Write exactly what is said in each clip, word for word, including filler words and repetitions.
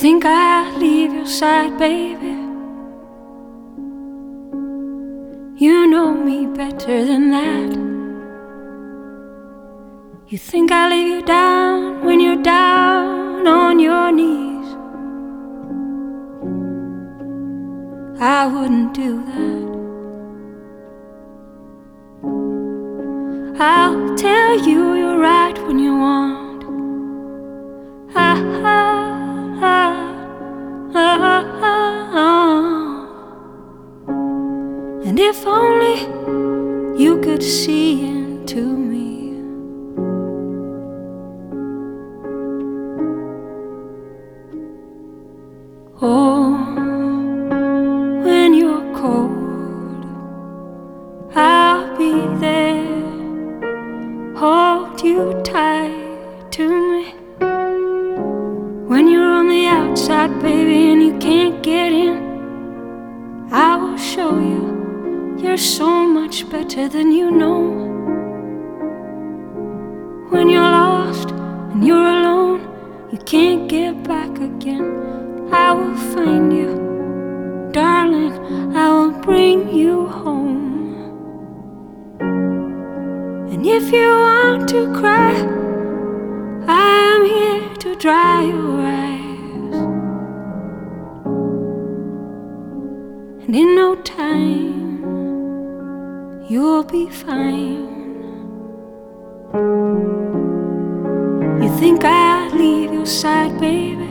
think I'd leave your side, baby? You know me better than that. You think I'll leave you down when you're down on your knees? I wouldn't do that. I'll tell you you're right when you want. Ah, ah, ah, ah, ah. And if only you could see into me. Oh, when you're cold, I'll be there. Hold you tight to me. When you're on the outside, baby, and you can't get in, I will show you you're so much better than you know. When you're lost and you're alone, you can't get back again, I will find you, darling, I will bring you home. And if you want to cry, I am here to dry your eyes. And in no time, you'll be fine. You think I'd leave your side, baby?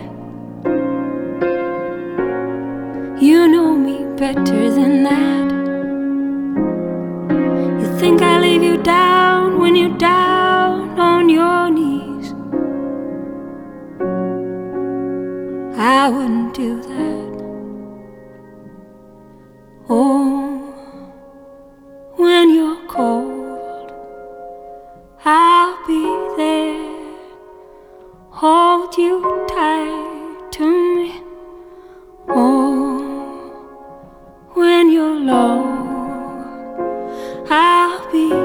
You know me better than that. You think I leave you down when you're down on your knees? I wouldn't do that. Oh, when you're cold, I'll be there. Hold you tight to me. Oh, when you're low, I'll be